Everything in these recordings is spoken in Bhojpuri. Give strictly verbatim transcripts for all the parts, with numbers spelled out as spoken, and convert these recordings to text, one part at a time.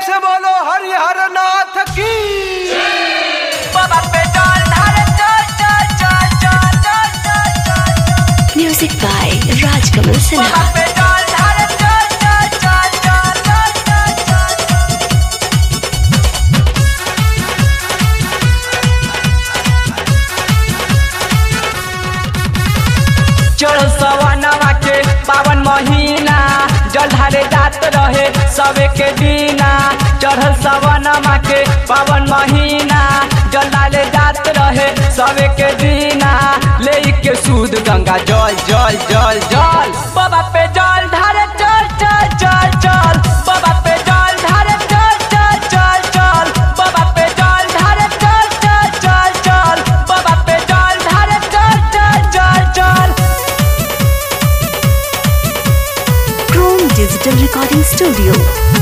से बोलो हरिहर नाथ की। बाबा पे चल ढारे चल चल चल चल चल चल चल। Music by Rajkamal Sinha. बाबा पे चल ढारे चल चल चल चल चल चल चल। चढ़ सवनवा के पावन महीना जल ढारे जात रहे सबे के दीना। चढ़ल सवनमा के पावन महीना जल ढारे जात रहे सबे के दीना। ले के सूद गंगा जल जल जल जल। बाबा पे जल ढारे चल चल चल चल। बाबा पे जल ढारे चल चल चल चल। बाबा पे जल ढारे चल चल चल चल। बाबा पे जल ढारे चल चल चल चल। Chrome Digital Recording Studio.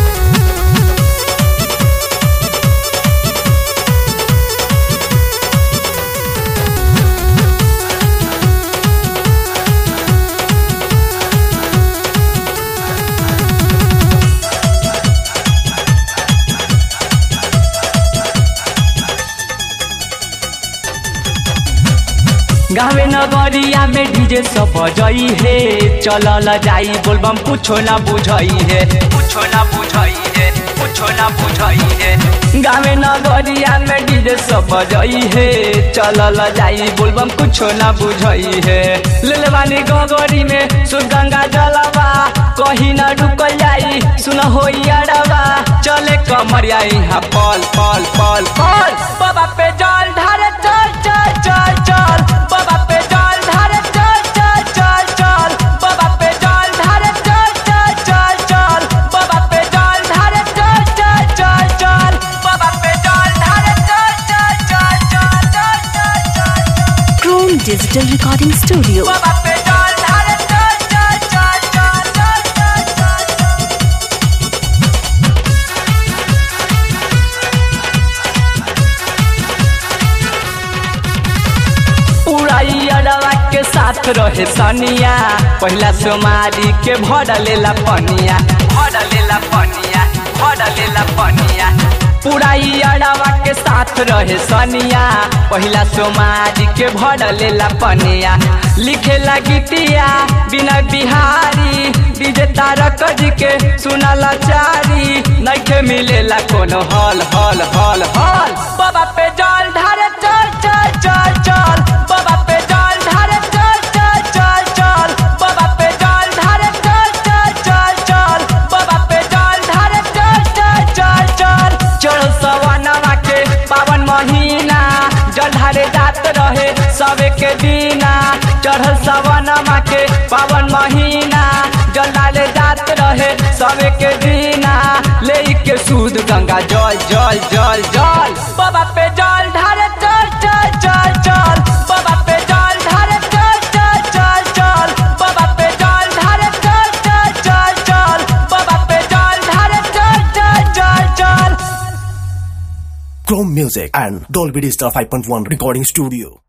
गावे नगरिया में डीजे सब बजई है। चलल जाई बोलबम कुछो ना बुझई है। कुछो ना बुझई है। कुछो ना बुझई है। गावे नगरिया में डीजे सब बजई है। चलल जाई बोलबम कुछो ना बुझई है। लेलवानी गगरी में सुर गंगा जलवा कहीं ना रुकल जाई सुन होई अड़वा। चले कमरिया यहाँ पल पल पल पल। बाबा पे जल ढारे चल चल चल चल। बाबा पे जल ढारे चल चल चल चल। बाबा पे जल ढारे चल चल चल चल। बाबा पे जल ढारे चल चल चल चल। बाबा पे जल ढारे चल चल चल चल चल चल। Chrome Digital Recording Studio. बाबा पे जल ढारे चल चल चल चल चल चल। उड़ाई अडवा के साथ रहे सनिया पहला सोमारी के भर लेला पनिया। भर लेला पनिया। भर लेला पनिया। पुराई अडवा के साथ रहे सनिया पहला सोमारी के भर लेला पनिया। लिखे गीतिया बिना बिहारी डीजे तारक जी के सुनल चारी। नइखे मिलेला कोनो हल हल हल हल। बाबा पे जल ढारे चल चल चल चल। बाबा पे जल ढारे चल चल चल चल। बाबा पे जल ढारे चल चल चल चल। बाबा पे जल ढारे चल चल चल चल। चढ़ सवनवा के पावन महीना जल ढारे जात रहे सबे के दीना। चढ़ल सवनमा के पावन महीना जल ढारे जात रहे सबे के दीना। ले के सूद गंगा जल जल जल जल। बाबा पे जल ढारे चल चल चल चल। बाबा पे जल ढारे चल चल चल चल। बाबा पे जल ढारे चल चल चल चल। बाबा पे जल ढारे चल चल चल चल। Chrome Music and Dolby Digital five point one Recording Studio.